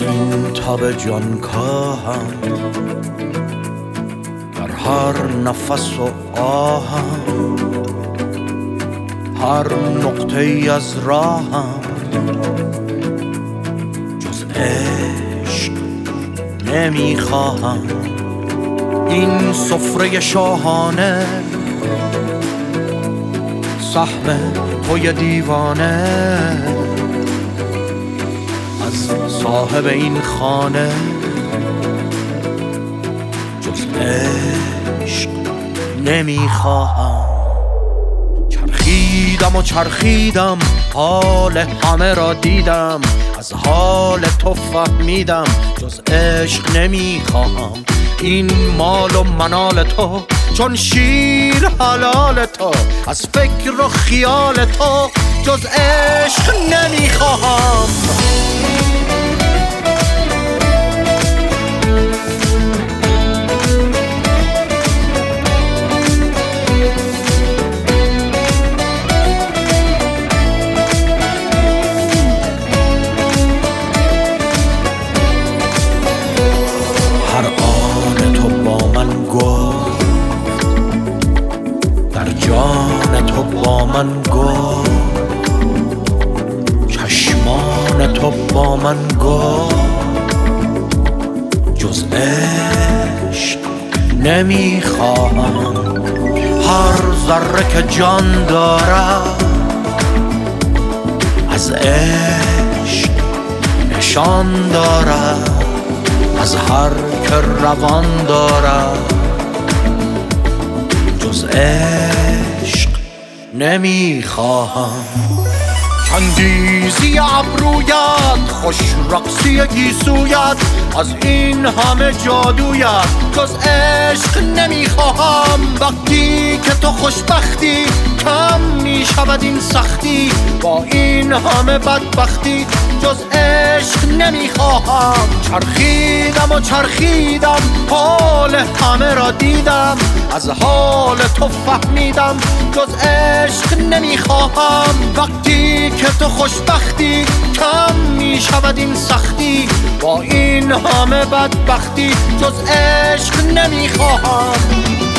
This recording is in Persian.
این تاب جان کاهم در هر نفس و آهم، هر نقطه ای از راهم جز عشق نمیخواهم. این سفره شاهانه سهم توی دیوانه، از صاحب این خانه جز عشق نمیخواهم. چرخیدم و چرخیدم، حال همه را دیدم، از حال تو فهمیدم جز عشق نمیخواهم. این مال و منال تو چون شیر حلال تو، از فکر و خیال تو جز عشق نمیخواهم. هر آن تو با من گفت، در جان تو با من گفت، چشمان تو با من گفت جز عشق نمیخواهم. هر ذره که جان دارد از عشق نشان دارد، از هر که روان دارد جز عشق نمیخواهم. چندیزی ابرویت، خوش رقصی گیسویت، از این همه جادویت جز عشق نمیخواهم. وقتی که تو خوشبختی کم میشود این سختی، با این همه بدبختی جز عشق نمیخواهم. چرخیدم و چرخیدم، حال همه را دیدم، از حال تو فهمیدم جز عشق نمیخواهم. وقتی که تو خوشبختی کم میشود این سختی، با این همه بدبختی جز عشق نمیخواهم.